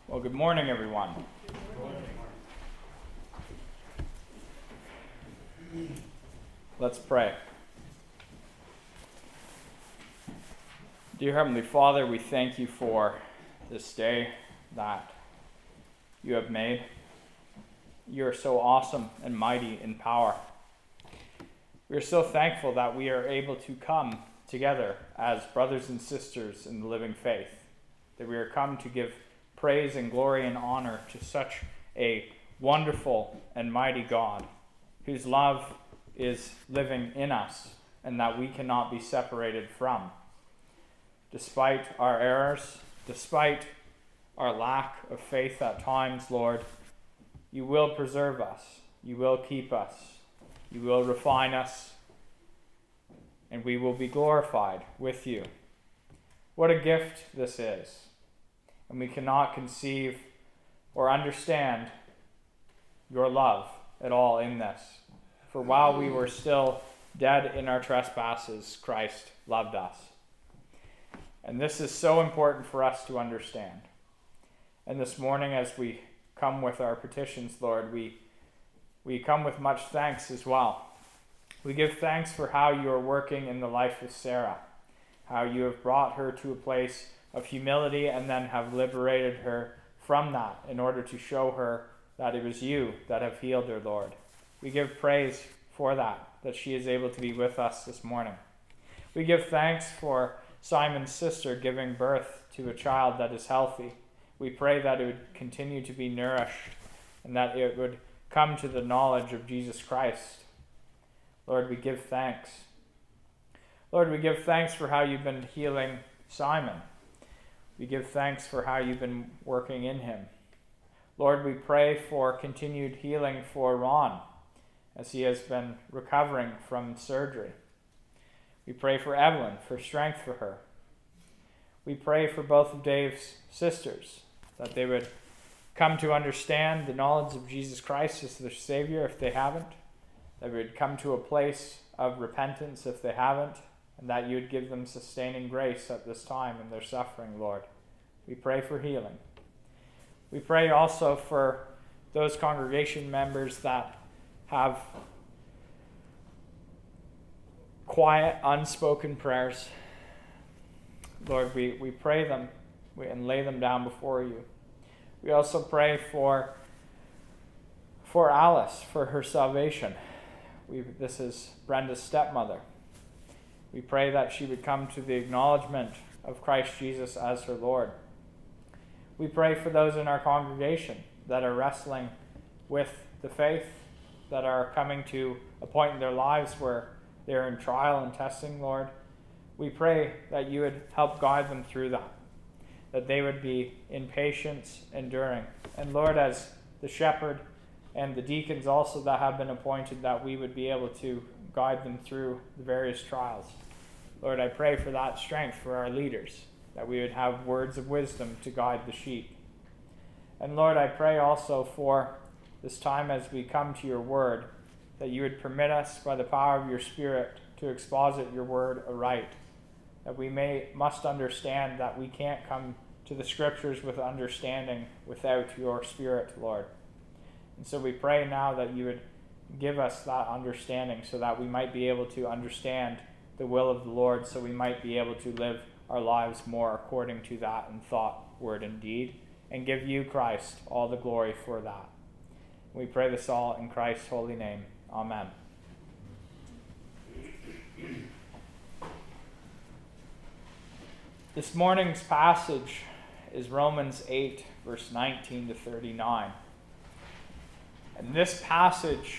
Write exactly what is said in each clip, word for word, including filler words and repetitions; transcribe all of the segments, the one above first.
Well, good morning, everyone. Good morning. Let's pray. Dear Heavenly Father, we thank you for this day that you have made. You are so awesome and mighty in power. We are so thankful that we are able to come together as brothers and sisters in the living faith, that we are come to give praise and glory and honor to such a wonderful and mighty God, whose love is living in us and that we cannot be separated from. Despite our errors, despite our lack of faith at times, Lord, you will preserve us, you will keep us, you will refine us, and we will be glorified with you. What a gift this is. And we cannot conceive or understand your love at all in this. For while we were still dead in our trespasses, Christ loved us. And this is so important for us to understand. And this morning, as we come with our petitions, Lord, we, we come with much thanks as well. We give thanks for how you are working in the life of Sarah, how you have brought her to a place of humility and then have liberated her from that in order to show her that it was you that have healed her, Lord. We give praise for that, that she is able to be with us this morning. We give thanks for Simon's sister giving birth to a child that is healthy. We pray that it would continue to be nourished and that it would come to the knowledge of Jesus Christ. Lord, we give thanks. Lord, we give thanks for how you've been healing Simon. We give thanks for how you've been working in him. Lord, we pray for continued healing for Ron as he has been recovering from surgery. We pray for Evelyn, for strength for her. We pray for both of Dave's sisters, that they would come to understand the knowledge of Jesus Christ as their Savior if they haven't, that we would come to a place of repentance if they haven't, and that you would give them sustaining grace at this time in their suffering, Lord. We pray for healing. We pray also for those congregation members that have quiet, unspoken prayers. Lord, we, we pray them and lay them down before you. We also pray for, for Alice, for her salvation. We, this is Brenda's stepmother. We pray that she would come to the acknowledgement of Christ Jesus as her Lord. We pray for those in our congregation that are wrestling with the faith, that are coming to a point in their lives where they're in trial and testing, Lord. We pray that you would help guide them through that, that they would be in patience, enduring. And Lord, as the shepherd and the deacons also that have been appointed, that we would be able to guide them through the various trials. Lord, I pray for that strength for our leaders, that we would have words of wisdom to guide the sheep. And Lord, I pray also for this time as we come to your word, that you would permit us by the power of your Spirit to exposit your word aright, that we may must understand that we can't come to the scriptures with understanding without your Spirit, Lord. And so we pray now that you would give us that understanding so that we might be able to understand the will of the Lord, so we might be able to live our lives more according to that in thought, word, and deed, and give you, Christ, all the glory for that. We pray this all in Christ's holy name. Amen. This morning's passage is Romans eight, verse nineteen to thirty-nine. And this passage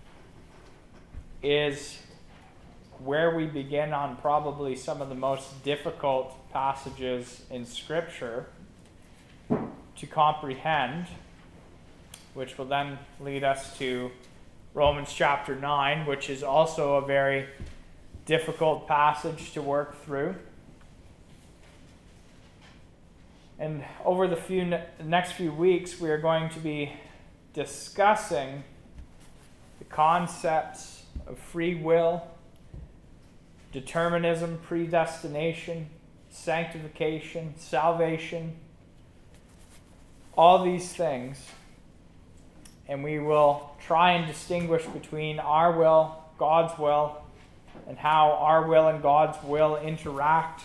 is where we begin on probably some of the most difficult passages in Scripture to comprehend, which will then lead us to Romans chapter nine, which is also a very difficult passage to work through. And over the few ne- next few weeks, we are going to be discussing the concepts of free will, determinism, predestination, sanctification, salvation, all these things, and we will try and distinguish between our will, God's will, and how our will and God's will interact.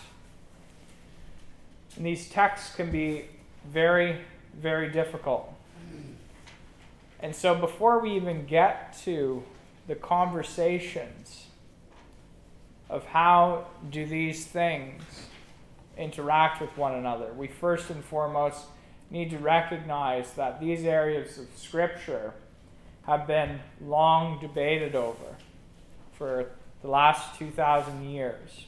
And these texts can be very, very difficult. And so before we even get to the conversations of how do these things interact with one another, we first and foremost need to recognize that these areas of Scripture have been long debated over for the last two thousand years,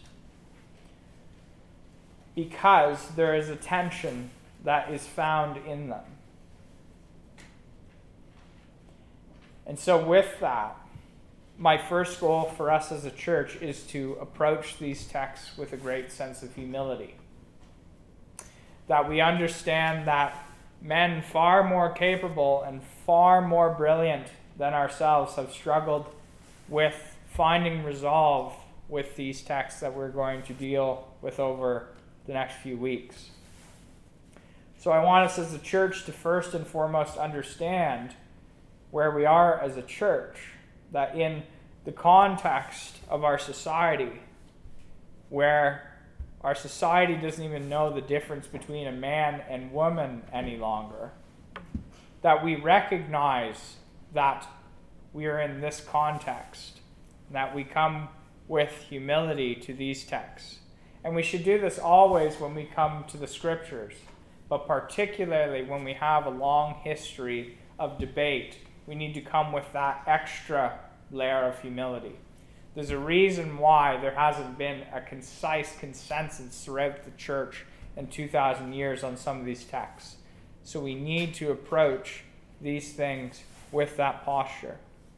because there is a tension that is found in them. And so with that, my first goal for us as a church is to approach these texts with a great sense of humility. That we understand that men far more capable and far more brilliant than ourselves have struggled with finding resolve with these texts that we're going to deal with over the next few weeks. So I want us as a church to first and foremost understand where we are as a church, that in the context of our society, where our society doesn't even know the difference between a man and woman any longer, that we recognize that we are in this context, that we come with humility to these texts. And we should do this always when we come to the Scriptures, but particularly when we have a long history of debate, we need to come with that extra layer of humility. There's a reason why there hasn't been a concise consensus throughout the church in two thousand years on some of these texts. So we need to approach these things with that posture.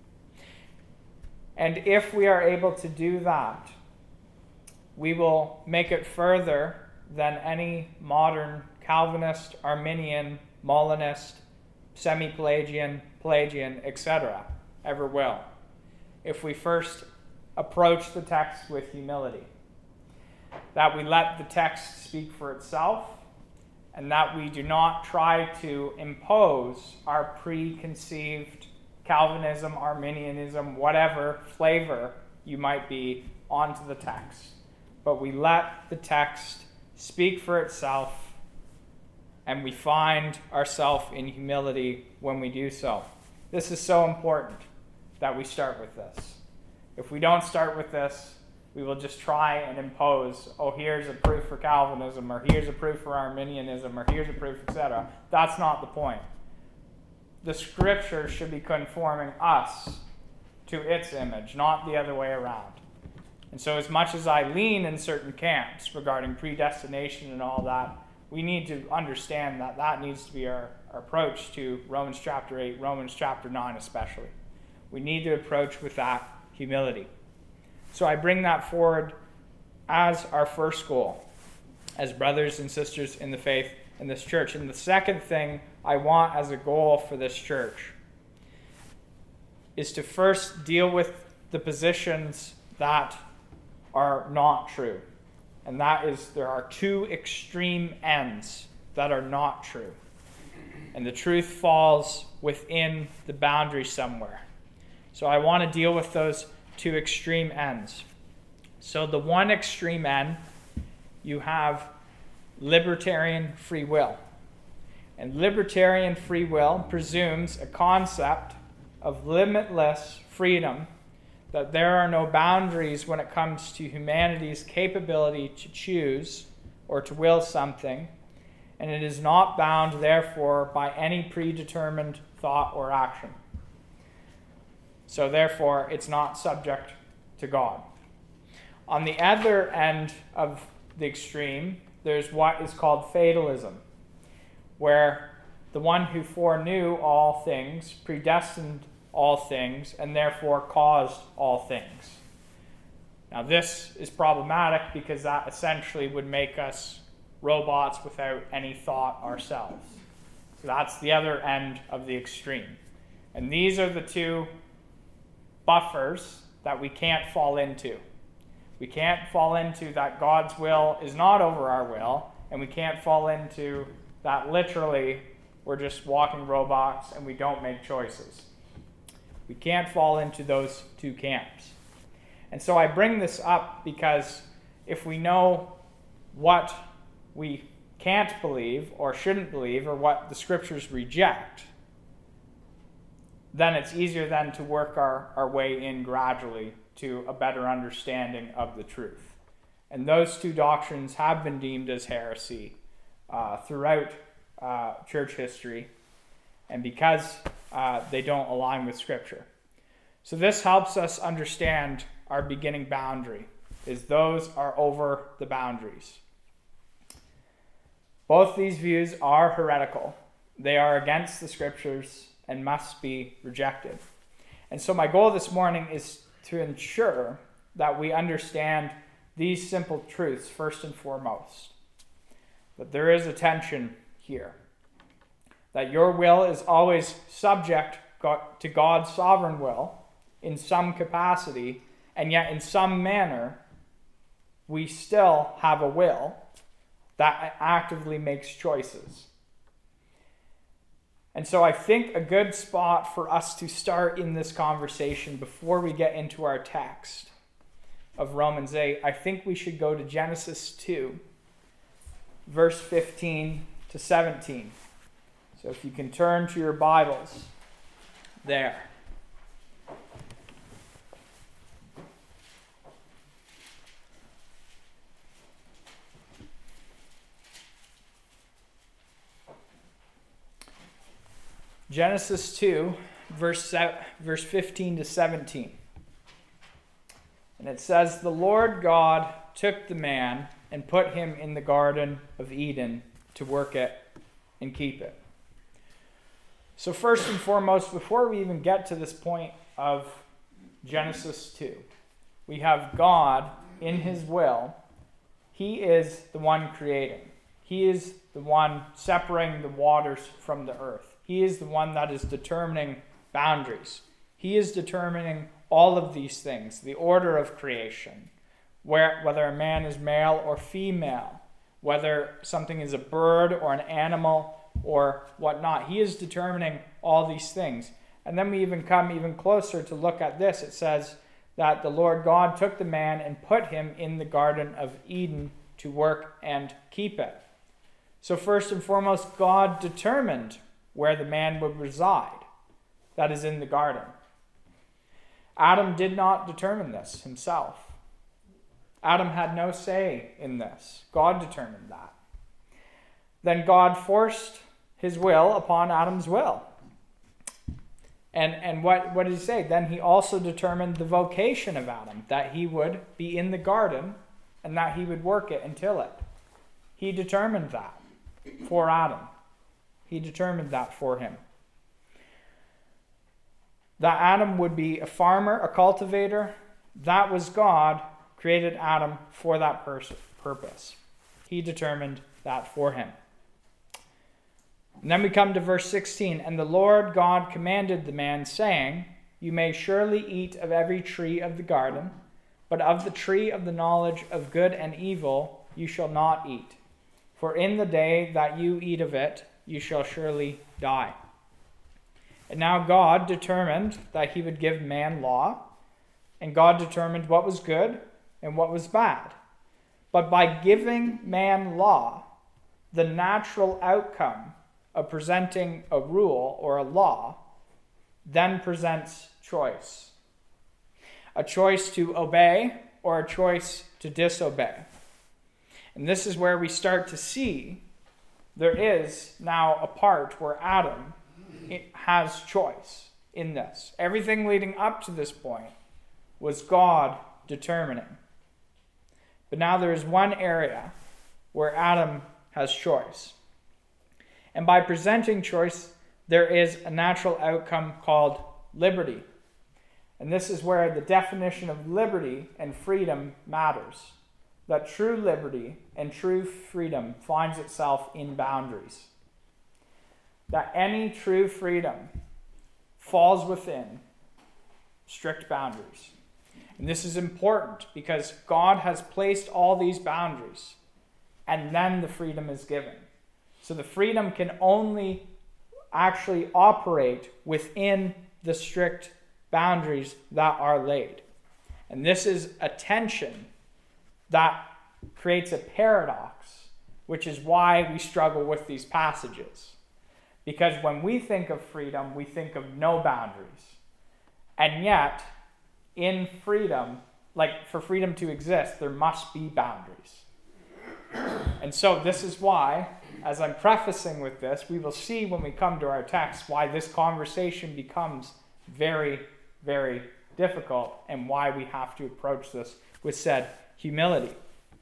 And if we are able to do that, we will make it further than any modern Calvinist, Arminian, Molinist, semi-Pelagian, Pelagian, et cetera ever will, if we first approach the text with humility. That we let the text speak for itself, and that we do not try to impose our preconceived Calvinism, Arminianism, whatever flavor you might be onto the text. But we let the text speak for itself, and we find ourselves in humility when we do so. This is so important that we start with this. If we don't start with this, we will just try and impose, oh, here's a proof for Calvinism, or here's a proof for Arminianism, or here's a proof, et cetera. That's not the point. The Scripture should be conforming us to its image, not the other way around. And so as much as I lean in certain camps regarding predestination and all that, we need to understand that that needs to be our, our approach to Romans chapter eight, Romans chapter nine especially. We need to approach with that humility. So I bring that forward as our first goal, as brothers and sisters in the faith in this church. And the second thing I want as a goal for this church is to first deal with the positions that are not true. And that is, there are two extreme ends that are not true. And the truth falls within the boundary somewhere. So I want to deal with those two extreme ends. So the one extreme end, you have libertarian free will. And libertarian free will presumes a concept of limitless freedom, that there are no boundaries when it comes to humanity's capability to choose or to will something, and it is not bound, therefore, by any predetermined thought or action. So therefore, it's not subject to God. On the other end of the extreme, there's what is called fatalism, where the one who foreknew all things predestined all things and therefore caused all things. Now this is problematic because that essentially would make us robots without any thought ourselves. So that's the other end of the extreme. And these are the two buffers that we can't fall into. We can't fall into that God's will is not over our will, and we can't fall into that literally we're just walking robots and we don't make choices. We can't fall into those two camps. And so I bring this up because if we know what we can't believe or shouldn't believe or what the scriptures reject, then it's easier then to work our, our way in gradually to a better understanding of the truth. And those two doctrines have been deemed as heresy uh, throughout uh, church history, and because uh, they don't align with Scripture. So this helps us understand our beginning boundary, is those are over the boundaries. Both these views are heretical. They are against the Scriptures and must be rejected. And so my goal this morning is to ensure that we understand these simple truths first and foremost. That there is a tension here. That your will is always subject to God's sovereign will in some capacity, and yet in some manner we still have a will that actively makes choices. And so I think a good spot for us to start in this conversation before we get into our text of Romans eight, I think we should go to Genesis two, verse fifteen to seventeen. So if you can turn to your Bibles there. Genesis two, verse verse fifteen to seventeen. And it says, "The Lord God took the man and put him in the Garden of Eden to work it and keep it." So first and foremost, before we even get to this point of Genesis two, we have God in his will. He is the one creating. He is the one separating the waters from the earth. He is the one that is determining boundaries. He is determining all of these things, the order of creation, where, whether a man is male or female, whether something is a bird or an animal or whatnot. He is determining all these things. And then we even come even closer to look at this. It says that the Lord God took the man and put him in the Garden of Eden to work and keep it. So first and foremost, God determined where the man would reside. That is in the garden. Adam did not determine this himself. Adam had no say in this. God determined that. Then God forced his will upon Adam's will. And, and what, what did he say? Then he also determined the vocation of Adam, that he would be in the garden and that he would work it and till it. He determined that for Adam. He determined that for him. That Adam would be a farmer, a cultivator, that was God created Adam for that pers- purpose. He determined that for him. And then we come to verse sixteen. "And the Lord God commanded the man, saying, You may surely eat of every tree of the garden, but of the tree of the knowledge of good and evil you shall not eat. For in the day that you eat of it, you shall surely die." And now God determined that he would give man law, and God determined what was good and what was bad. But by giving man law, the natural outcome of presenting a rule or a law then presents choice. A choice to obey or a choice to disobey. And this is where we start to see there is now a part where Adam has choice in this. Everything leading up to this point was God determining. But now there is one area where Adam has choice. And by presenting choice, there is a natural outcome called liberty. And this is where the definition of liberty and freedom matters. That true liberty and true freedom finds itself in boundaries. That any true freedom falls within strict boundaries. And this is important because God has placed all these boundaries, and then the freedom is given. So the freedom can only actually operate within the strict boundaries that are laid. And this is a tension that creates a paradox, which is why we struggle with these passages. Because when we think of freedom, we think of no boundaries. And yet, in freedom, like for freedom to exist, there must be boundaries. And so this is why, as I'm prefacing with this, we will see when we come to our text why this conversation becomes very, very difficult and why we have to approach this with said humility.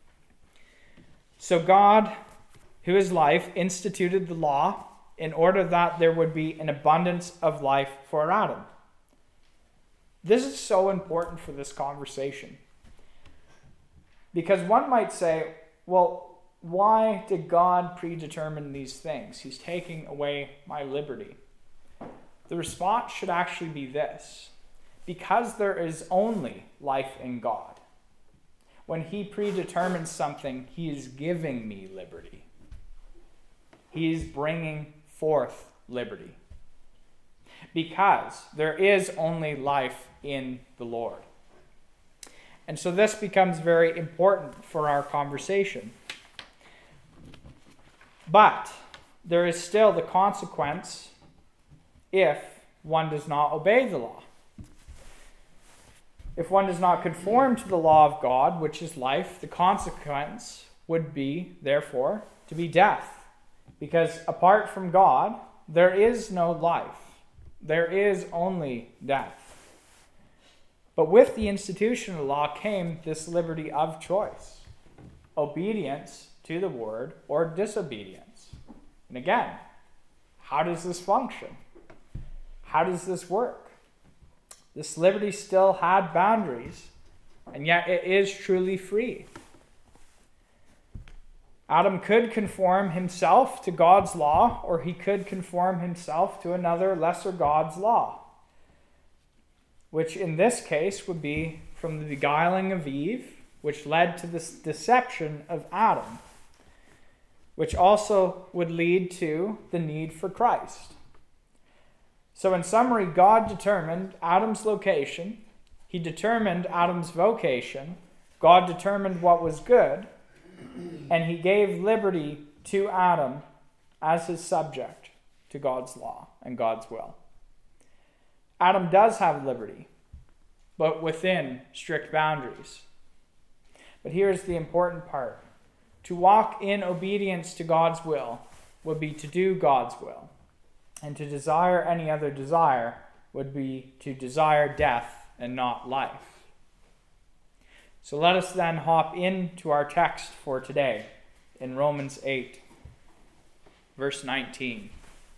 So God, who is life, instituted the law in order that there would be an abundance of life for Adam. This is so important for this conversation. Because one might say, well, why did God predetermine these things? He's taking away my liberty. The response should actually be this: because there is only life in God. When he predetermines something, he is giving me liberty. He is bringing forth liberty. Because there is only life in the Lord. And so this becomes very important for our conversation. But there is still the consequence if one does not obey the law. If one does not conform to the law of God, which is life, the consequence would be, therefore, to be death. Because apart from God, there is no life. There is only death. But with the institution of law came this liberty of choice. Obedience to the word or disobedience. And again, how does this function? How does this work? This liberty still had boundaries, and yet it is truly free. Adam could conform himself to God's law, or he could conform himself to another lesser God's law, which in this case would be from the beguiling of Eve, which led to this deception of Adam, which also would lead to the need for Christ. So in summary, God determined Adam's location, he determined Adam's vocation, God determined what was good, and he gave liberty to Adam as his subject to God's law and God's will. Adam does have liberty, but within strict boundaries. But here's the important part. To walk in obedience to God's will would be to do God's will. And to desire any other desire would be to desire death and not life. So let us then hop into our text for today in Romans eight, verse nineteen.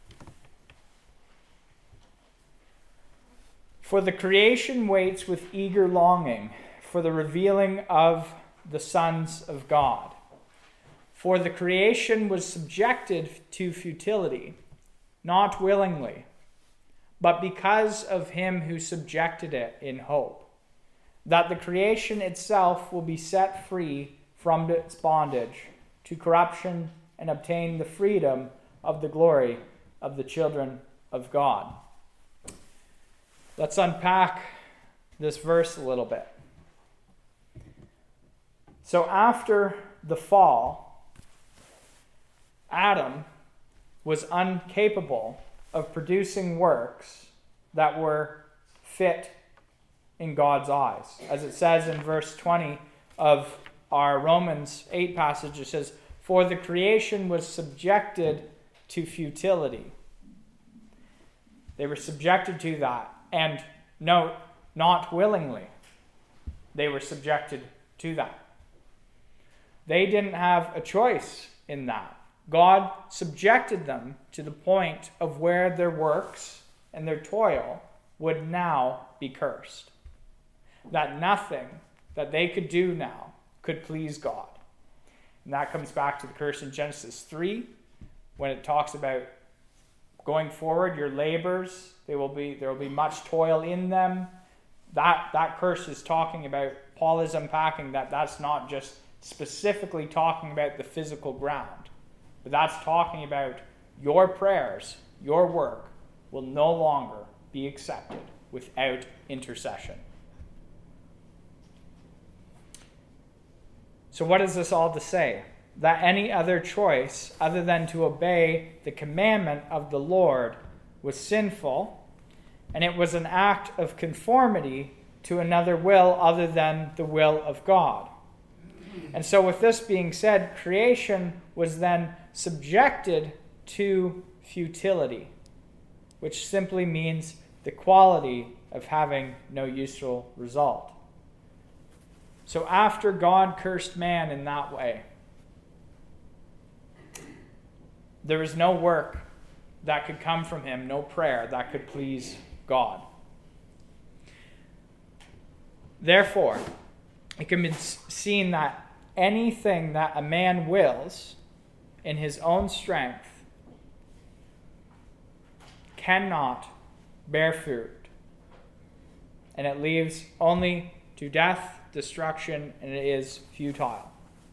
For the creation waits with eager longing for the revealing of the sons of God. For the creation was subjected to futility, not willingly, but because of him who subjected it in hope, that the creation itself will be set free from its bondage to corruption and obtain the freedom of the glory of the children of God. Let's unpack this verse a little bit. So after the fall, Adam was incapable of producing works that were fit in God's eyes. As it says in verse twenty of our Romans eight passage, it says, for the creation was subjected to futility. They were subjected to that. And note, not willingly. They were subjected to that. They didn't have a choice in that. God subjected them to the point of where their works and their toil would now be cursed. That nothing that they could do now could please God. And that comes back to the curse in Genesis three, when it talks about going forward, your labors, they will be there will be much toil in them. That that curse is talking about, Paul is unpacking that that's not just specifically talking about the physical ground, but that's talking about your prayers, your work will no longer be accepted without intercession. So what is this all to say? That any other choice other than to obey the commandment of the Lord was sinful, and it was an act of conformity to another will other than the will of God. And so with this being said, creation was then subjected to futility, which simply means the quality of having no useful result. So after God cursed man in that way, there was no work that could come from him, no prayer that could please God. Therefore, it can be seen that anything that a man wills in his own strength cannot bear fruit, and it leads only to death, destruction, and it is futile.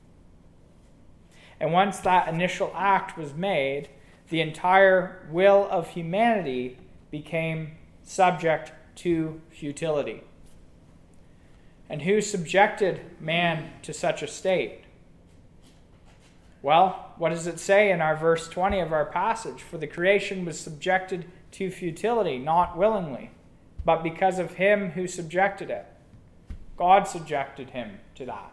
And once that initial act was made, the entire will of humanity became subject to futility. And who subjected man to such a state? Well, what does it say in our verse twenty of our passage? For the creation was subjected to futility, not willingly, but because of him who subjected it. God subjected him to that.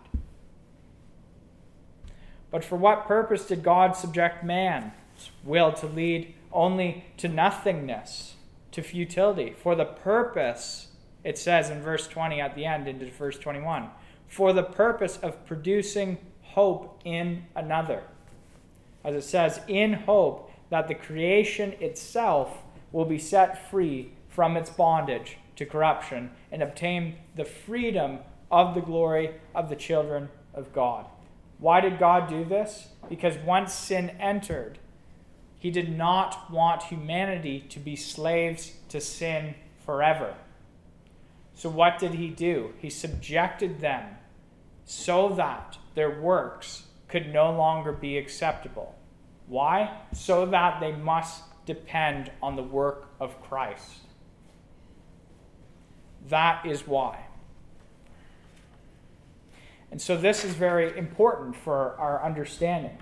But for what purpose did God subject man's will to lead only to nothingness, to futility? For the purpose, it says in verse twenty at the end into verse twenty-one, for the purpose of producing hope in another. As it says, in hope that the creation itself will be set free from its bondage to corruption and obtain the freedom of the glory of the children of God. Why did God do this? Because once sin entered, he did not want humanity to be slaves to sin forever. So what did he do? He subjected them so that their works could no longer be acceptable. Why? So that they must depend on the work of Christ. That is why. And so this is very important for our understanding.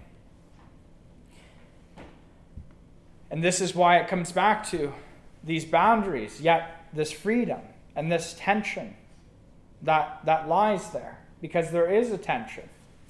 And this is why it comes back to these boundaries, yet this freedom and this tension that, that lies there, because there is a tension.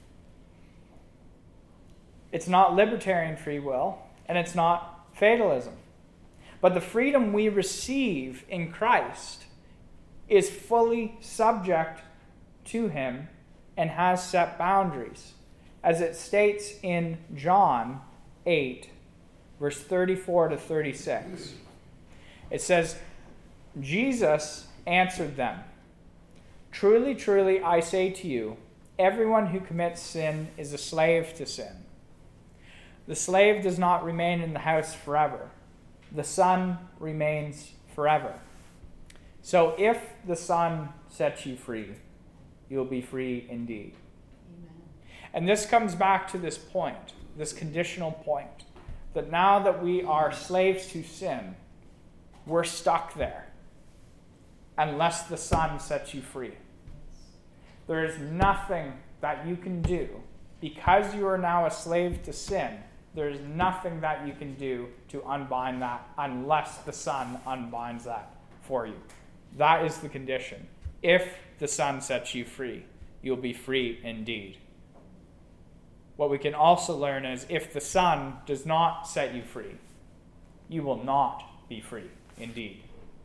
It's not libertarian free will, and it's not fatalism. But the freedom we receive in Christ is fully subject to him and has set boundaries. As it states in John eight, verse thirty-four to thirty-six. It says, Jesus answered them, truly, truly, I say to you, everyone who commits sin is a slave to sin. The slave does not remain in the house forever. The Son remains forever. So if the Son sets you free, you will be free indeed. Amen. And this comes back to this point, this conditional point, that now that we are slaves to sin, we're stuck there unless the Son sets you free. There is nothing that you can do because you are now a slave to sin. There is nothing that you can do to unbind that unless the Son unbinds that for you. That is the condition. If the Son sets you free, you'll be free indeed. What we can also learn is if the Son does not set you free, you will not be free indeed.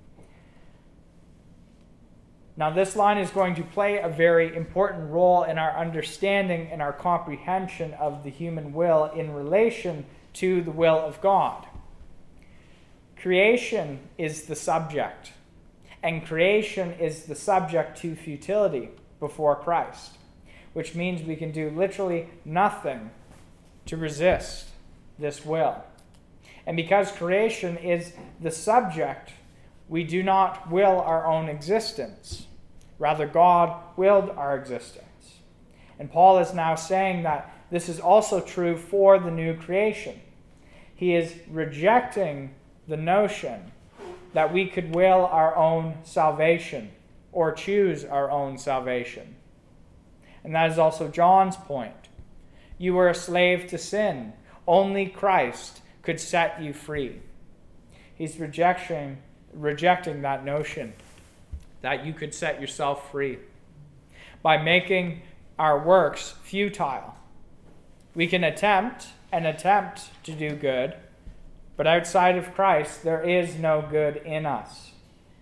Now, this line is going to play a very important role in our understanding and our comprehension of the human will in relation to the will of God. Creation is the subject, and creation is the subject to futility before Christ, which means we can do literally nothing to resist this will. And because creation is the subject, we do not will our own existence. Rather, God willed our existence. And Paul is now saying that this is also true for the new creation. He is rejecting the notion that we could will our own salvation or choose our own salvation. And that is also John's point. You were a slave to sin. Only Christ could set you free. He's rejecting, rejecting that notion that you could set yourself free by making our works futile. We can attempt and attempt to do good, but outside of Christ, there is no good in us.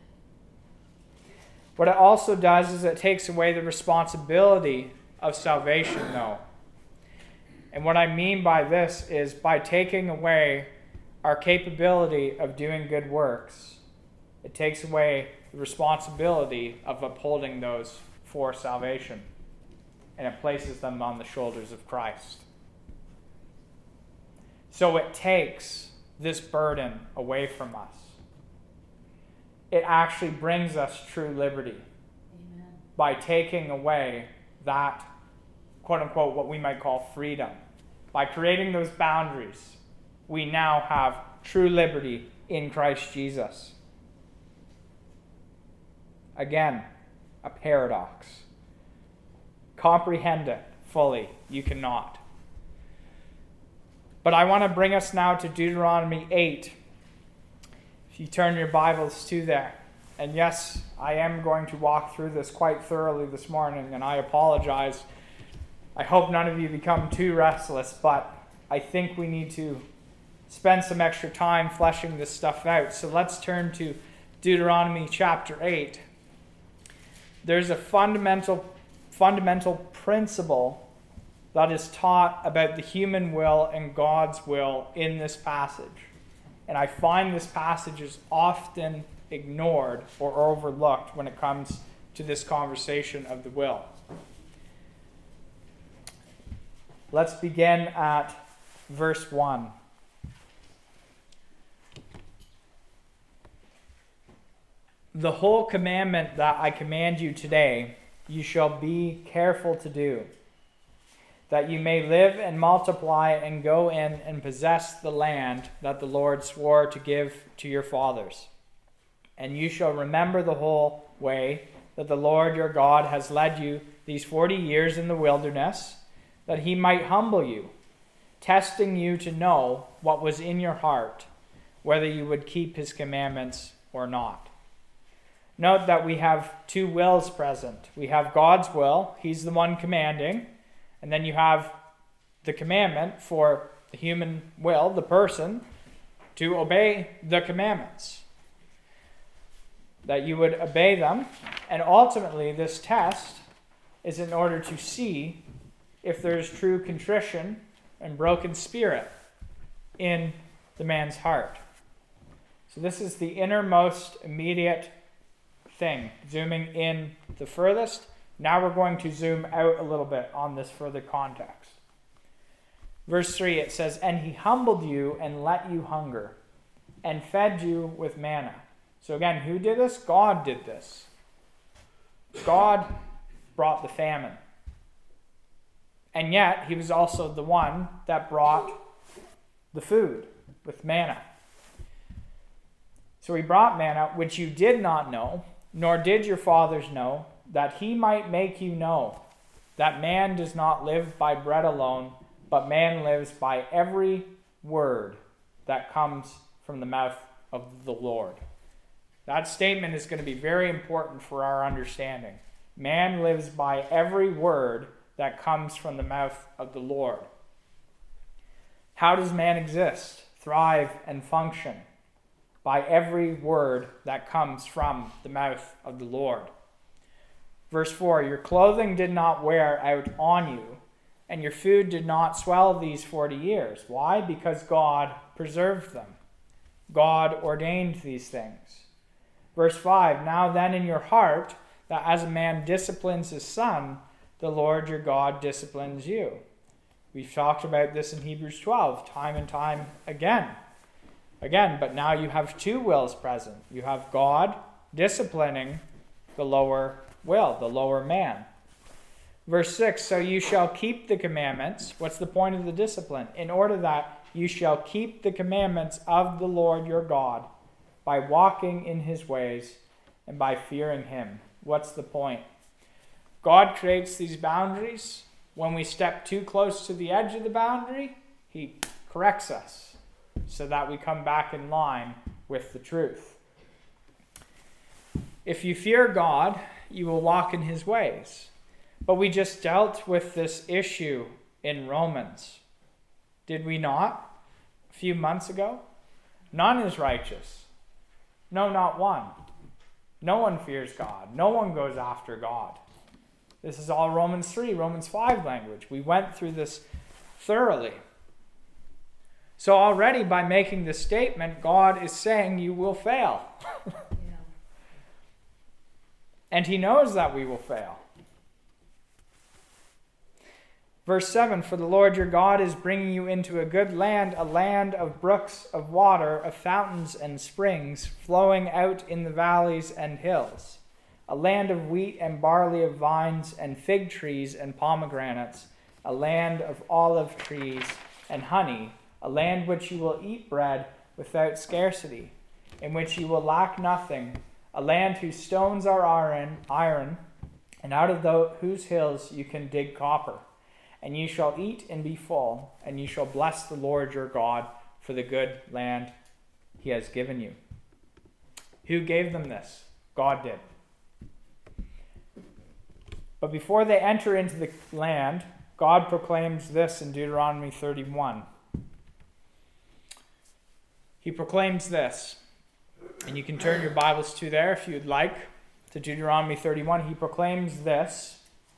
What it also does is it takes away the responsibility of salvation, though. And what I mean by this is by taking away our capability of doing good works, it takes away the responsibility of upholding those for salvation, and it places them on the shoulders of Christ. So it takes this burden away from us. It actually brings us true liberty. Amen. By taking away that, quote unquote, what we might call freedom. By creating those boundaries, we now have true liberty in Christ Jesus. Again, a paradox. Comprehend it fully. You cannot. But I want to bring us now to Deuteronomy eight. If you turn your Bibles to there. And yes, I am going to walk through this quite thoroughly this morning, and I apologize. I hope none of you become too restless, but I think we need to spend some extra time fleshing this stuff out. So let's turn to Deuteronomy chapter eight. There's a fundamental, fundamental principle that is taught about the human will and God's will in this passage. And I find this passage is often ignored or overlooked when it comes to this conversation of the will. Let's begin at verse one. The whole commandment that I command you today, you shall be careful to do, that you may live and multiply and go in and possess the land that the Lord swore to give to your fathers. And you shall remember the whole way that the Lord your God has led you these forty years in the wilderness, that he might humble you, testing you to know what was in your heart, whether you would keep his commandments or not. Note that we have two wills present. We have God's will, he's the one commanding, and then you have the commandment for the human will, the person, to obey the commandments. That you would obey them, and ultimately this test is in order to see if there's true contrition and broken spirit in the man's heart. So this is the innermost immediate thing, zooming in the furthest. Now we're going to zoom out a little bit on this further context. Verse three, it says, and he humbled you and let you hunger, and fed you with manna. So again, who did this? God did this. God brought the famine. And yet, he was also the one that brought the food with manna. So he brought manna, which you did not know, nor did your fathers know, that he might make you know that man does not live by bread alone, but man lives by every word that comes from the mouth of the Lord. That statement is going to be very important for our understanding. Man lives by every word that comes from the mouth of the Lord. How does man exist, thrive, and function? By every word that comes from the mouth of the Lord. Verse four, your clothing did not wear out on you, and your food did not swell these forty years. Why? Because God preserved them. God ordained these things. Verse five, now then in your heart, that as a man disciplines his son, the Lord your God disciplines you. We've talked about this in Hebrews twelve, time and time again. Again, but now you have two wills present. You have God disciplining the lower will, the lower man. Verse six, so you shall keep the commandments. What's the point of the discipline? In order that you shall keep the commandments of the Lord your God by walking in his ways and by fearing him. What's the point? God creates these boundaries. When we step too close to the edge of the boundary, he corrects us so that we come back in line with the truth. If you fear God, you will walk in his ways. But we just dealt with this issue in Romans. Did we not? A few months ago? None is righteous. No, not one. No one fears God. No one goes after God. This is all Romans three, Romans five language. We went through this thoroughly. So already by making this statement, God is saying you will fail. Yeah. And he knows that we will fail. Verse seven, for the Lord your God is bringing you into a good land, a land of brooks of water, of fountains and springs, flowing out in the valleys and hills, a land of wheat and barley, of vines and fig trees and pomegranates, a land of olive trees and honey, a land which you will eat bread without scarcity, in which you will lack nothing, a land whose stones are iron, iron, and out of the, whose hills you can dig copper. And you shall eat and be full, and you shall bless the Lord your God for the good land he has given you. Who gave them this? God did. But before they enter into the land, God proclaims this in Deuteronomy thirty-one. He proclaims this, and you can turn your Bibles to there if you'd like, to Deuteronomy thirty-one. He proclaims this.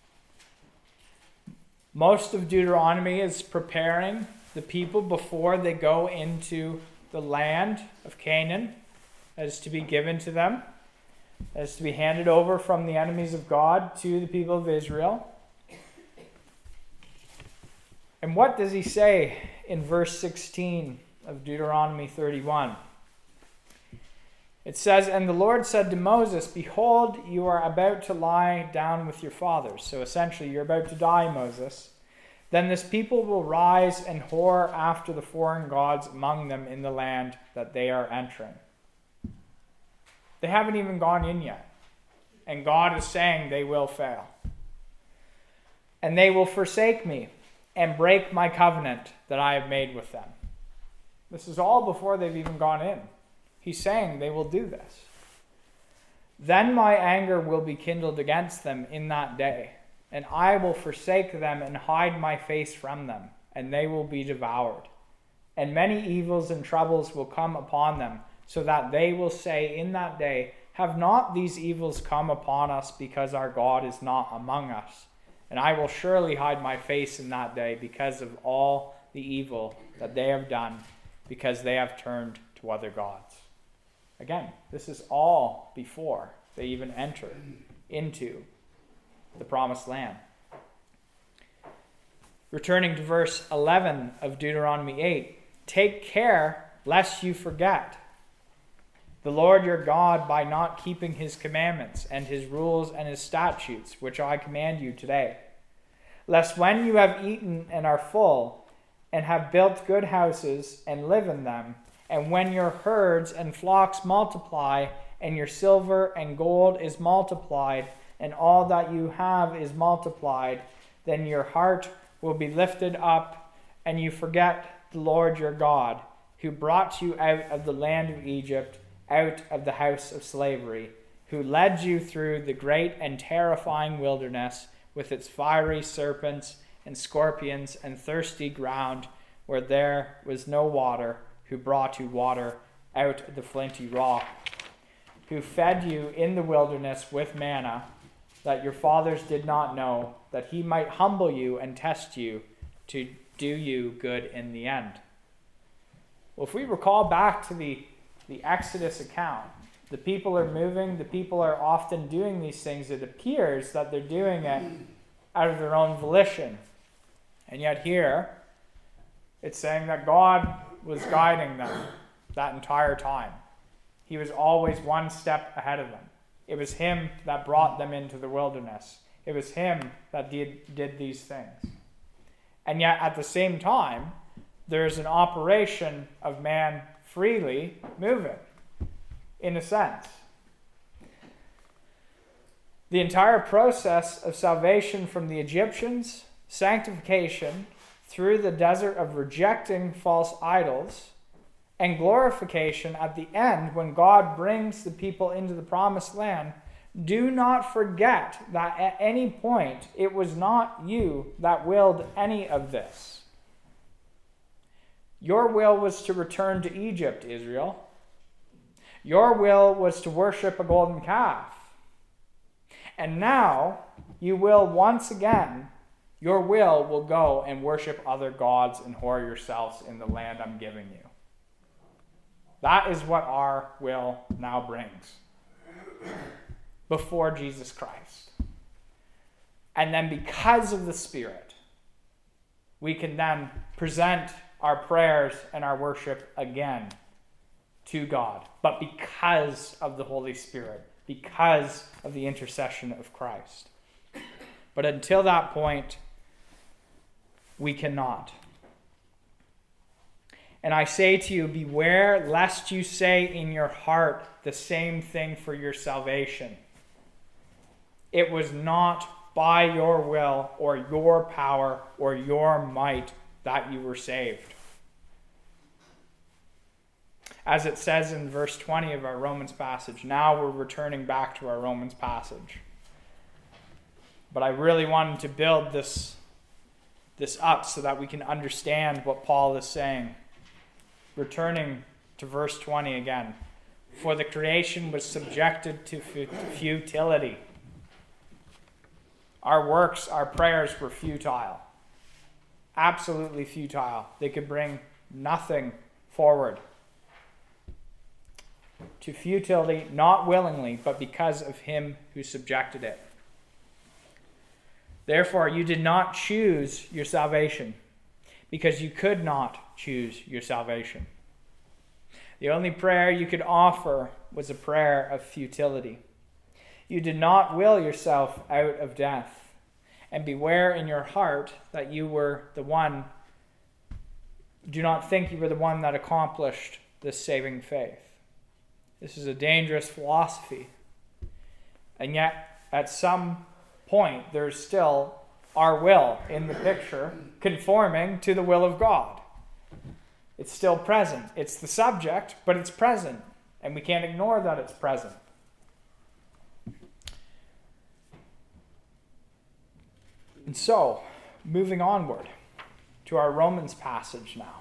Most of Deuteronomy is preparing the people before they go into the land of Canaan that is to be given to them, that is to be handed over from the enemies of God to the people of Israel. And what does he say in verse sixteen of Deuteronomy thirty-one? It says, and the Lord said to Moses, behold, you are about to lie down with your fathers. So essentially, you're about to die, Moses. Then this people will rise and whore after the foreign gods among them in the land that they are entering. They haven't even gone in yet. And God is saying they will fail. And they will forsake me and break my covenant that I have made with them. This is all before they've even gone in. He's saying they will do this. Then my anger will be kindled against them in that day, and I will forsake them and hide my face from them, and they will be devoured. And many evils and troubles will come upon them, so that they will say in that day, have not these evils come upon us because our God is not among us? And I will surely hide my face in that day because of all the evil that they have done, because they have turned to other gods. Again, this is all before they even enter into the promised land. Returning to verse eleven of Deuteronomy eight, take care lest you forget the Lord your God by not keeping his commandments and his rules and his statutes, which I command you today. Lest when you have eaten and are full, and have built good houses and live in them, and when your herds and flocks multiply, and your silver and gold is multiplied, and all that you have is multiplied, then your heart will be lifted up, and you forget the Lord your God, who brought you out of the land of Egypt, out of the house of slavery, who led you through the great and terrifying wilderness with its fiery serpents and scorpions and thirsty ground where there was no water, who brought you water out of the flinty rock, who fed you in the wilderness with manna that your fathers did not know, that he might humble you and test you to do you good in the end. Well, if we recall back to the, the Exodus account, the people are moving, the people are often doing these things. It appears that they're doing it out of their own volition. And yet here, it's saying that God was guiding them that entire time. He was always one step ahead of them. It was him that brought them into the wilderness. It was him that did, did these things. And yet at the same time, there's an operation of man freely moving, in a sense. The entire process of salvation from the Egyptians, sanctification through the desert of rejecting false idols, and glorification at the end when God brings the people into the promised land, do not forget that at any point it was not you that willed any of this. Your will was to return to Egypt, Israel. Your will was to worship a golden calf. And now you will once again, your will will go and worship other gods and whore yourselves in the land I'm giving you. That is what our will now brings before Jesus Christ. And then because of the Spirit, we can then present our prayers and our worship again to God. But because of the Holy Spirit, because of the intercession of Christ. But until that point, we cannot. And I say to you, beware lest you say in your heart the same thing for your salvation. It was not by your will or your power or your might that you were saved. As it says in verse twenty of our Romans passage, now we're returning back to our Romans passage. But I really wanted to build this, this up so that we can understand what Paul is saying. Returning to verse twenty again. For the creation was subjected to futility. Our works, our prayers were futile. Absolutely futile. They could bring nothing forward. To futility, not willingly, but because of him who subjected it. Therefore, you did not choose your salvation, because you could not choose your salvation. The only prayer you could offer was a prayer of futility. You did not will yourself out of death, and beware in your heart that you were the one, do not think you were the one that accomplished this saving faith. This is a dangerous philosophy. And yet, at some point, there's still our will in the picture conforming to the will of God. It's still present. It's the subject, but it's present. And we can't ignore that it's present. And so, moving onward to our Romans passage now.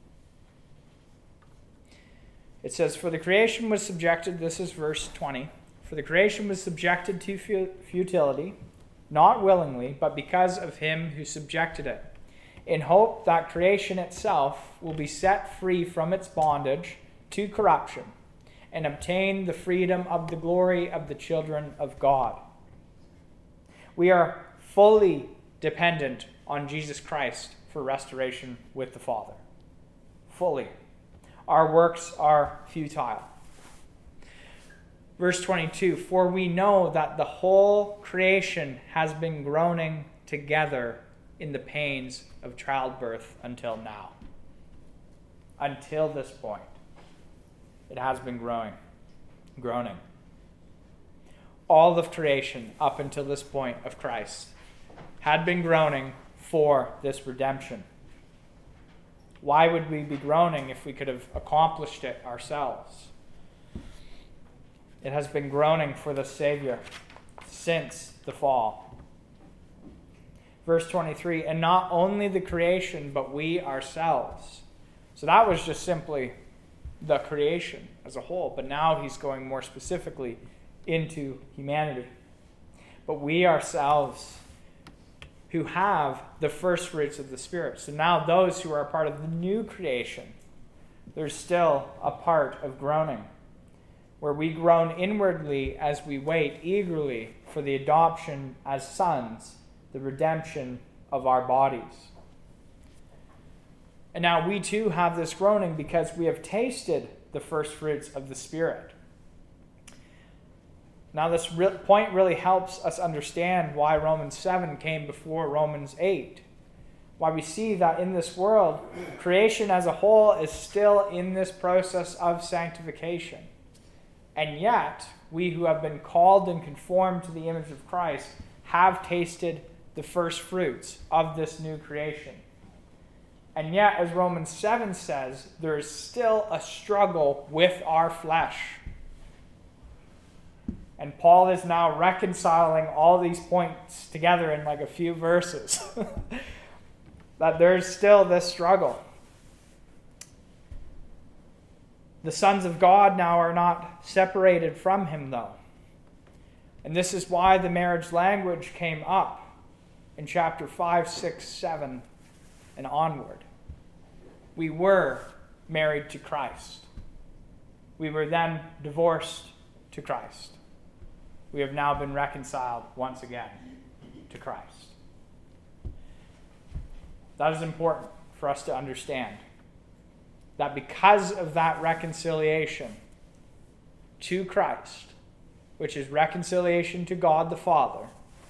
It says, for the creation was subjected, this is verse twenty, for the creation was subjected to futility, not willingly, but because of him who subjected it, in hope that creation itself will be set free from its bondage to corruption and obtain the freedom of the glory of the children of God. We are fully dependent on Jesus Christ for restoration with the Father. Fully. Our works are futile. Verse twenty-two, for we know that the whole creation has been groaning together in the pains of childbirth until now. Until this point, it has been growing, groaning. All of creation up until this point of Christ had been groaning for this redemption. Why would we be groaning if we could have accomplished it ourselves? It has been groaning for the Savior since the fall. Verse twenty-three, and not only the creation, but we ourselves. So that was just simply the creation as a whole, but now he's going more specifically into humanity. But we ourselves who have the first fruits of the Spirit. So now those who are a part of the new creation, there's still a part of groaning, where we groan inwardly as we wait eagerly for the adoption as sons, the redemption of our bodies. And now we too have this groaning because we have tasted the first fruits of the Spirit. Now this re- point really helps us understand why Romans seven came before Romans eight. why we see that in this world, creation as a whole is still in this process of sanctification. And yet, we who have been called and conformed to the image of Christ have tasted the first fruits of this new creation. And yet, as Romans seven says, there is still a struggle with our flesh. And Paul is now reconciling all these points together in like a few verses. That there's still this struggle. The sons of God now are not separated from him, though. And this is why the marriage language came up in chapter five, six, seven, and onward. We were married to Christ. We were then divorced to Christ. We have now been reconciled once again to Christ. That is important for us to understand. That because of that reconciliation to Christ, which is reconciliation to God the Father,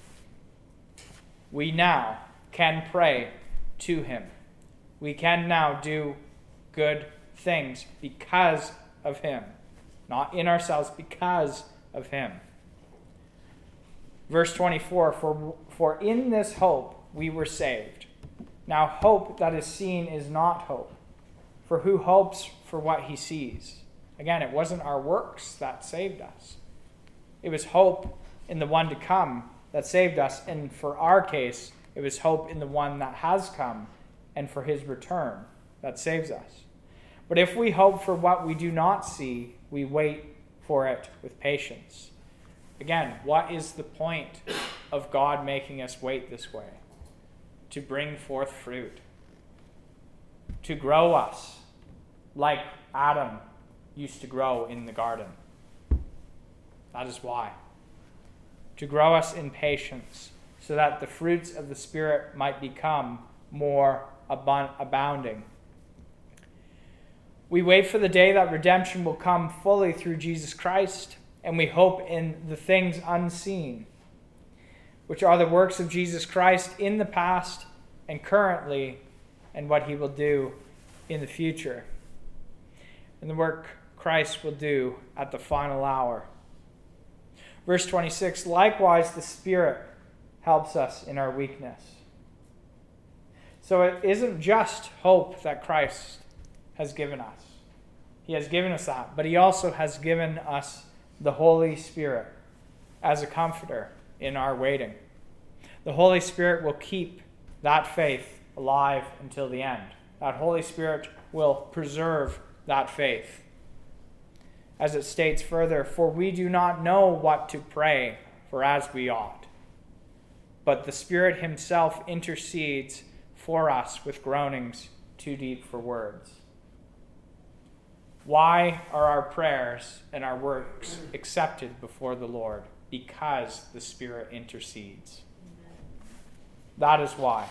we now can pray to him. We can now do good things because of him. Not in ourselves, because of him. Verse twenty-four, for, for in this hope we were saved. Now hope that is seen is not hope. For who hopes for what he sees? Again, it wasn't our works that saved us. It was hope in the one to come that saved us. And for our case, it was hope in the one that has come and for his return that saves us. But if we hope for what we do not see, we wait for it with patience. Again, what is the point of God making us wait this way? To bring forth fruit. To grow us like Adam used to grow in the garden. That is why. To grow us in patience, so that the fruits of the Spirit might become more abund- abounding. We wait for the day that redemption will come fully through Jesus Christ, and we hope in the things unseen, which are the works of Jesus Christ in the past and currently, and what he will do in the future, and the work Christ will do at the final hour. Verse twenty-six, likewise the Spirit helps us in our weakness. So it isn't just hope that Christ has given us. He has given us that, but he also has given us the Holy Spirit as a comforter in our waiting. The Holy Spirit will keep that faith alive until the end. That Holy Spirit will preserve that faith. As it states further, for we do not know what to pray for as we ought, but the Spirit himself intercedes for us with groanings too deep for words. Why are our prayers and our works accepted before the Lord? Because the Spirit intercedes. That is why.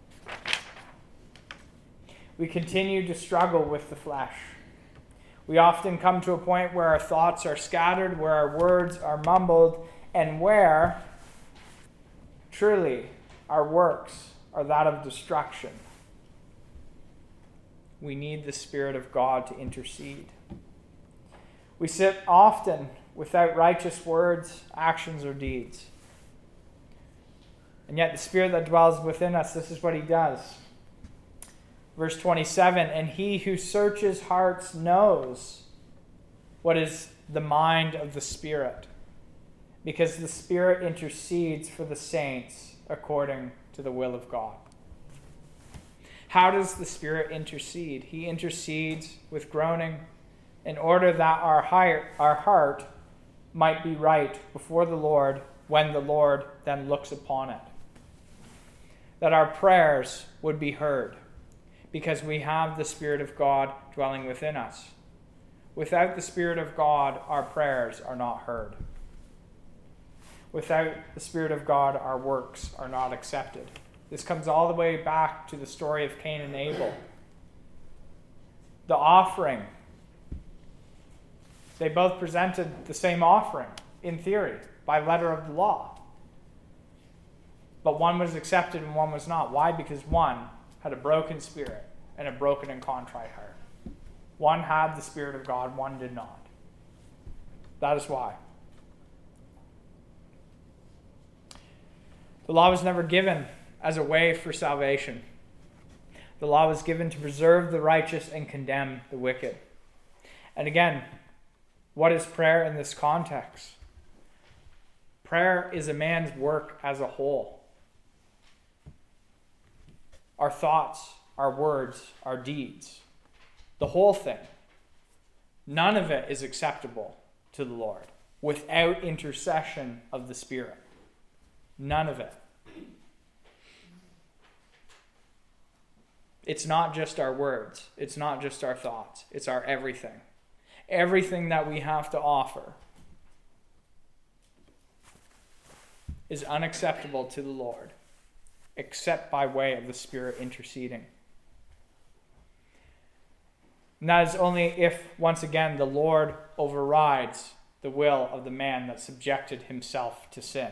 We continue to struggle with the flesh. We often come to a point where our thoughts are scattered, where our words are mumbled, and where, truly, our works are that of destruction. We need the Spirit of God to intercede. We sit often without righteous words, actions, or deeds. And yet the Spirit that dwells within us, this is what he does. Verse twenty-seven, and he who searches hearts knows what is the mind of the Spirit, because the Spirit intercedes for the saints according to the will of God. How does the Spirit intercede? He intercedes with groaning in order that our heart, our heart might be right before the Lord when the Lord then looks upon it. That our prayers would be heard because we have the Spirit of God dwelling within us. Without the Spirit of God, our prayers are not heard. Without the Spirit of God, our works are not accepted. This comes all the way back to the story of Cain and Abel. The offering. They both presented the same offering, in theory, by letter of the law. But one was accepted and one was not. Why? Because one had a broken spirit and a broken and contrite heart. One had the Spirit of God, one did not. That is why. The law was never given as a way for salvation. The law was given to preserve the righteous and condemn the wicked. And again, what is prayer in this context? Prayer is a man's work as a whole. Our thoughts, our words, our deeds. The whole thing. None of it is acceptable to the Lord without intercession of the Spirit. None of it. It's not just our words. It's not just our thoughts. It's our everything. Everything that we have to offer is unacceptable to the Lord, except by way of the Spirit interceding. And that is only if, once again, the Lord overrides the will of the man that subjected himself to sin.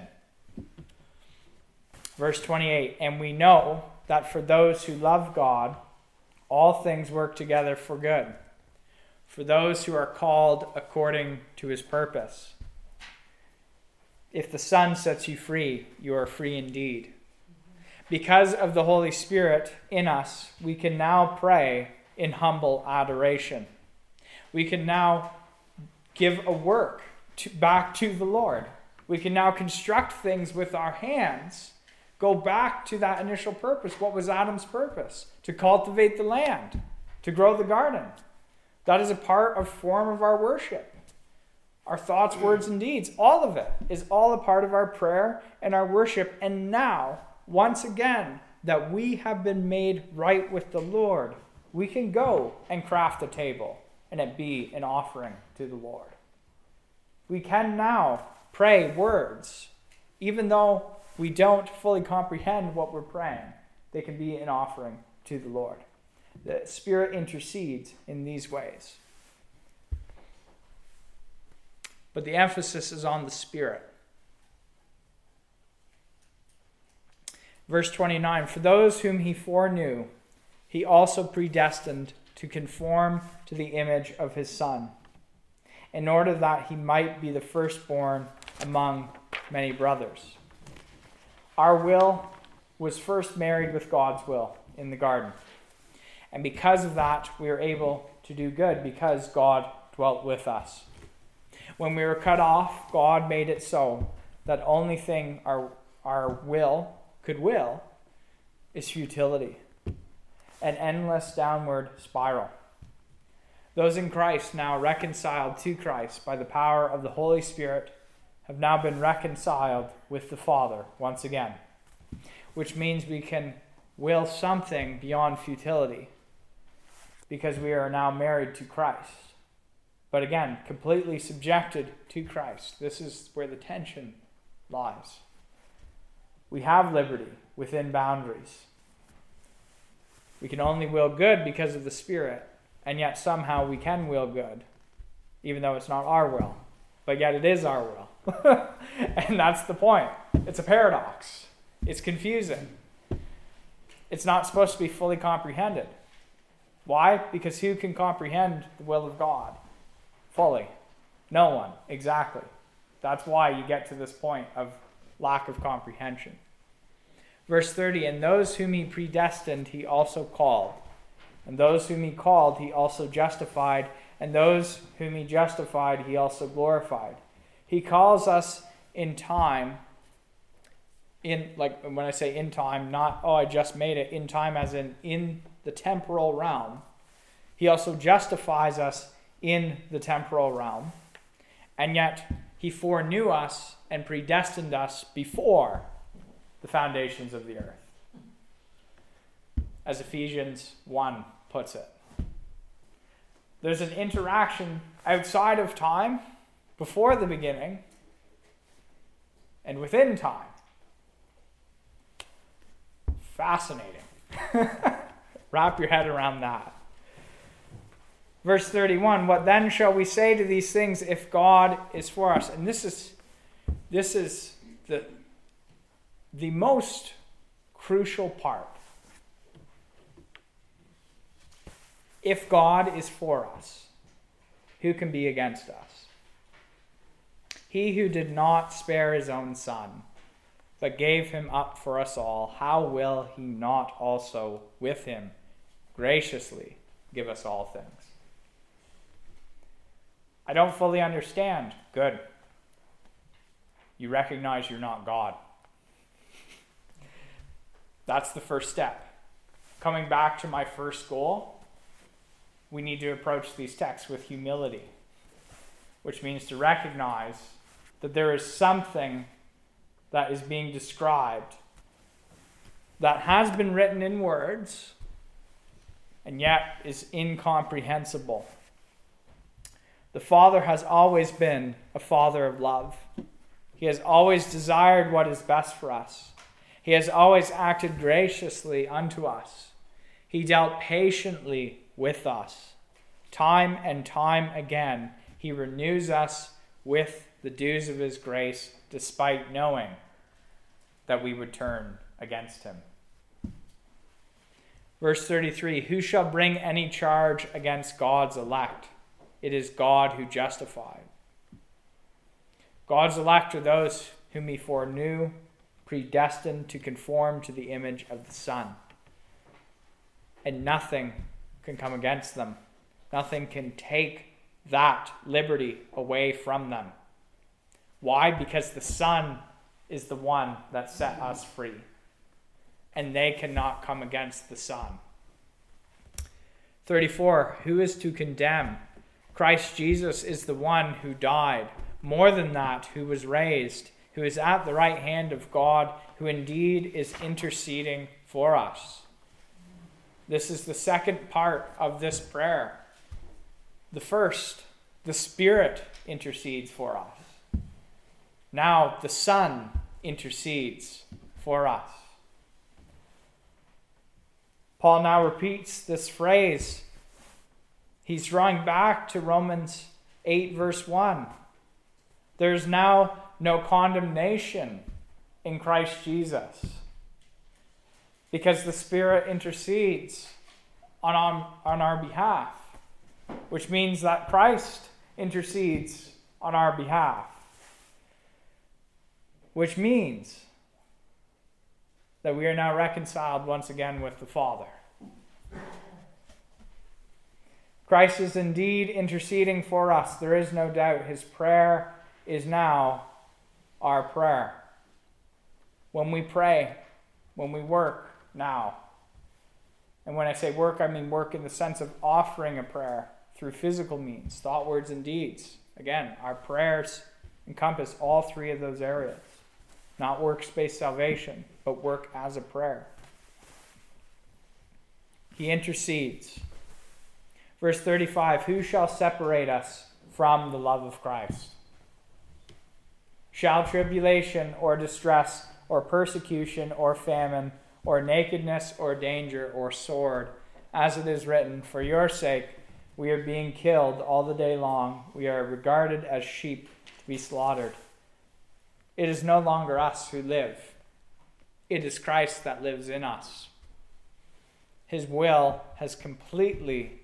Verse twenty-eight, and we know that for those who love God, all things work together for good, for those who are called according to his purpose. If the Son sets you free, you are free indeed. Because of the Holy Spirit in us, we can now pray in humble adoration. We can now give a work to, back to the Lord. We can now construct things with our hands. Go back to that initial purpose. What was Adam's purpose? To cultivate the land, to grow the garden. That is a part of form of our worship. Our thoughts, words, and deeds, all of it is all a part of our prayer and our worship. And now, once again, that we have been made right with the Lord, we can go and craft a table and it be an offering to the Lord. We can now pray words, even though we don't fully comprehend what we're praying. They can be an offering to the Lord. The Spirit intercedes in these ways. But the emphasis is on the Spirit. Verse twenty-nine, for those whom he foreknew, he also predestined to conform to the image of his Son, in order that he might be the firstborn among many brothers. Our will was first married with God's will in the garden. And because of that, we are able to do good, because God dwelt with us. When we were cut off, God made it so that the only thing our, our will could will is futility, an endless downward spiral. Those in Christ, now reconciled to Christ by the power of the Holy Spirit, have now been reconciled with the Father once again, which means we can will something beyond futility because we are now married to Christ. But again, completely subjected to Christ. This is where the tension lies. We have liberty within boundaries. We can only will good because of the Spirit, and yet somehow we can will good, even though it's not our will. But yet it is our will. And that's the point. It's a paradox. It's confusing. It's not supposed to be fully comprehended. Why? Because who can comprehend the will of God fully? No one. Exactly. That's why you get to this point of lack of comprehension. Verse thirty, and those whom he predestined, he also called. And those whom he called, he also justified. And those whom he justified, he also glorified. He calls us in time, in like when I say in time, not, oh, I just made it, in time as in in the temporal realm. He also justifies us in the temporal realm. And yet he foreknew us and predestined us before the foundations of the earth. As Ephesians one puts it. There's an interaction outside of time, before the beginning, and within time. Fascinating. Wrap your head around that. Verse thirty-one, what then shall we say to these things if God is for us? And this is this is the, the most crucial part If God is for us, who can be against us? He who did not spare his own son, but gave him up for us all, how will he not also with him graciously give us all things? I don't fully understand. Good. You recognize you're not God. That's the first step. Coming back to my first goal, we need to approach these texts with humility, which means to recognize that there is something that is being described that has been written in words and yet is incomprehensible. The Father has always been a Father of love. He has always desired what is best for us. He has always acted graciously unto us. He dealt patiently with us. Time and time again, he renews us with the dues of his grace, despite knowing that we would turn against him. Verse thirty-three, who shall bring any charge against God's elect? It is God who justifies. God's elect are those whom he foreknew, predestined to conform to the image of the Son. And nothing can come against them. Nothing can take that liberty away from them. Why? Because the Son is the one that set us free. And they cannot come against the Son. thirty-four, who is to condemn? Christ Jesus is the one who died. More than that, who was raised, who is at the right hand of God, who indeed is interceding for us. This is the second part of this prayer. The first, the Spirit intercedes for us. Now the Son intercedes for us. Paul now repeats this phrase. He's drawing back to Romans eight, verse one. There's now no condemnation in Christ Jesus, because the Spirit intercedes on, on, on our behalf, which means that Christ intercedes on our behalf, which means that we are now reconciled once again with the Father. Christ is indeed interceding for us. There is no doubt. His prayer is now our prayer. When we pray, when we work now, and when I say work, I mean work in the sense of offering a prayer through physical means, thought, words, and deeds. Again, our prayers encompass all three of those areas. Not works-based salvation, but work as a prayer. He intercedes. Verse thirty-five, who shall separate us from the love of Christ? Shall tribulation or distress or persecution or famine or nakedness or danger or sword, as it is written, for your sake we are being killed all the day long. We are regarded as sheep to be slaughtered. It is no longer us who live. It is Christ that lives in us. His will has completely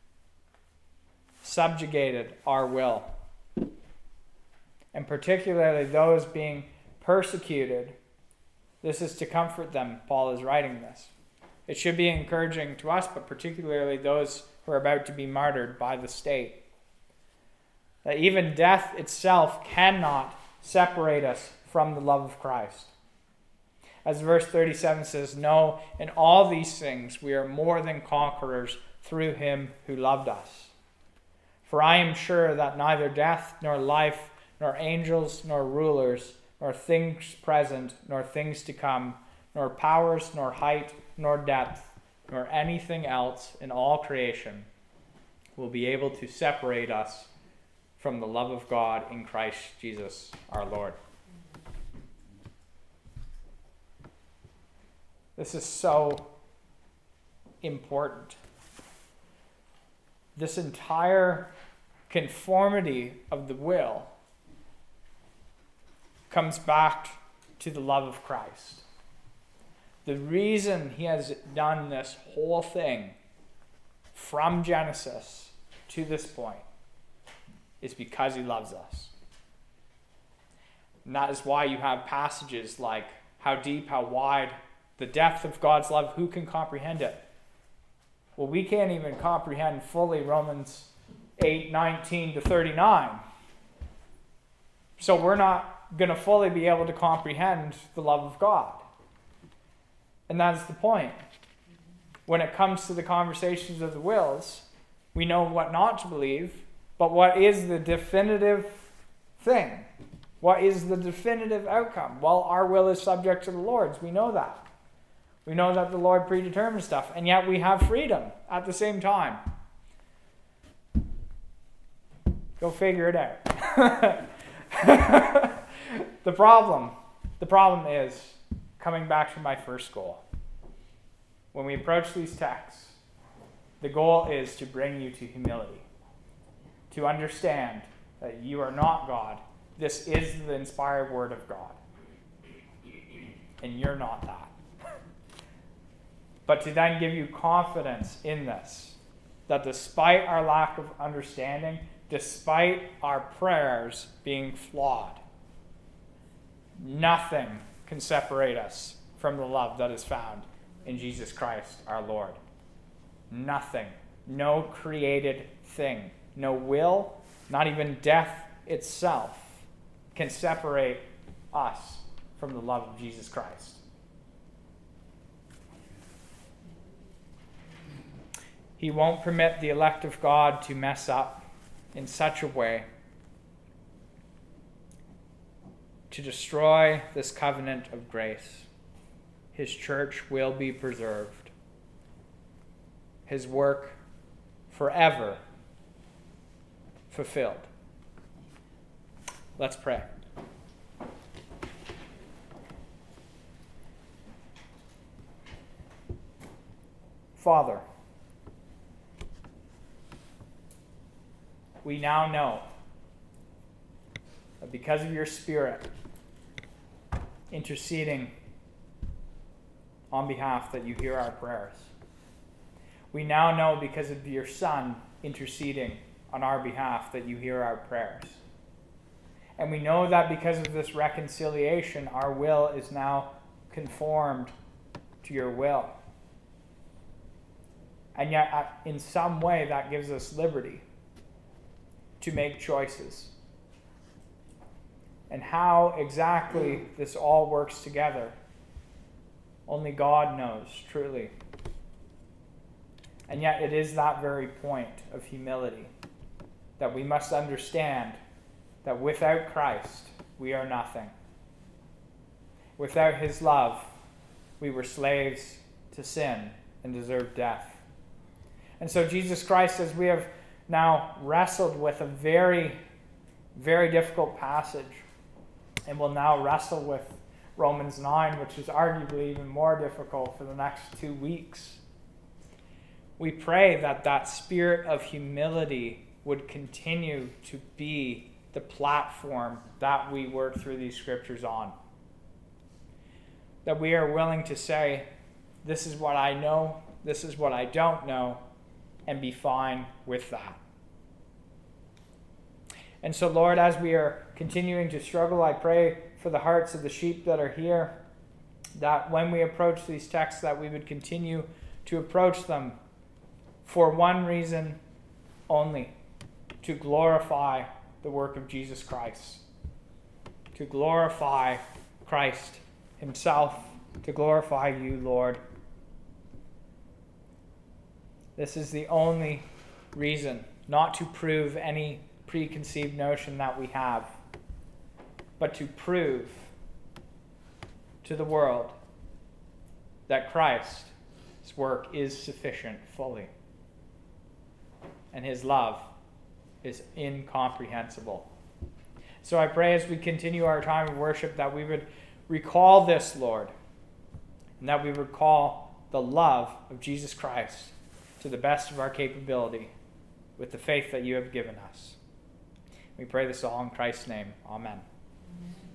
subjugated our will. And particularly those being persecuted, this is to comfort them. Paul is writing this. It should be encouraging to us, but particularly those who are about to be martyred by the state. That even death itself cannot separate us from the love of Christ. As verse thirty-seven says, no, in all these things we are more than conquerors through him who loved us. For I am sure that neither death nor life, nor angels nor rulers, nor things present, nor things to come, nor powers, nor height, nor depth, nor anything else in all creation will be able to separate us from the love of God in Christ Jesus our Lord. This is so important. This entire conformity of the will comes back to the love of Christ. The reason he has done this whole thing from Genesis to this point is because he loves us. And that is why you have passages like how deep, how wide, the depth of God's love, who can comprehend it? Well, we can't even comprehend fully Romans eight, nineteen to thirty-nine. So we're not going to fully be able to comprehend the love of God. And that's the point. When it comes to the conversations of the wills, we know what not to believe, but what is the definitive thing? What is the definitive outcome? Well, our will is subject to the Lord's. We know that. We know that the Lord predetermines stuff, and yet we have freedom at the same time. Go figure it out. the problem, the problem is, coming back to my first goal. When we approach these texts, the goal is to bring you to humility, to understand that you are not God. This is the inspired word of God, and you're not that. But to then give you confidence in this, that despite our lack of understanding, despite our prayers being flawed, nothing can separate us from the love that is found in Jesus Christ our Lord. Nothing. No created thing. No will, not even death itself, can separate us from the love of Jesus Christ. He won't permit the elect of God to mess up in such a way to destroy this covenant of grace. His church will be preserved. His work forever fulfilled. Let's pray. Father, we now know that because of your Spirit interceding on behalf, that you hear our prayers. We now know because of your Son interceding on our behalf that you hear our prayers. And we know that because of this reconciliation, our will is now conformed to your will. And yet, in some way, that gives us liberty to make choices. And how exactly this all works together, only God knows, truly. And yet it is that very point of humility that we must understand that without Christ, we are nothing. Without his love, we were slaves to sin and deserved death. And so Jesus Christ, as we have now wrestled with a very, very difficult passage, and will now wrestle with Romans nine, which is arguably even more difficult for the next two weeks. We pray that that spirit of humility would continue to be the platform that we work through these scriptures on. That we are willing to say, this is what I know, this is what I don't know, and be fine with that. And so, Lord, as we are continuing to struggle, I pray for the hearts of the sheep that are here, that when we approach these texts, that we would continue to approach them for one reason only, to glorify the work of Jesus Christ, to glorify Christ himself, to glorify you, Lord. This is the only reason, not to prove any preconceived notion that we have, but to prove to the world that Christ's work is sufficient fully, and his love is incomprehensible. So I pray as we continue our time of worship that we would recall this, Lord, and that we would recall the love of Jesus Christ to the best of our capability with the faith that you have given us. We pray this all in Christ's name. Amen.